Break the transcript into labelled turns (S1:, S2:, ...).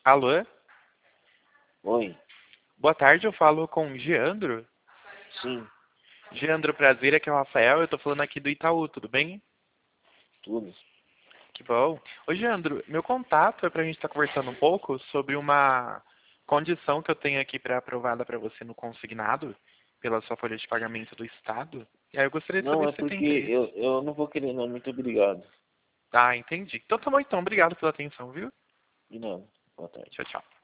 S1: Alô?
S2: Oi,
S1: Boa tarde, eu falo com o Geandro.
S2: sim,
S1: Geandro, prazer, aqui é o Rafael, eu tô falando aqui do Itaú, tudo bem?
S2: tudo.
S1: Que bom. Ô, Geandro, meu contato é pra gente estar conversando um pouco sobre uma condição que eu tenho aqui aprovada para você no consignado, pela sua folha de pagamento do Estado. E aí eu gostaria de
S2: Não,
S1: saber
S2: é
S1: se você tem
S2: porque
S1: interesse.
S2: eu não vou querer não, muito obrigado.
S1: Ah, entendi. Então tá bom então, obrigado pela atenção, viu?
S2: De nada, boa tarde.
S1: Tchau, tchau.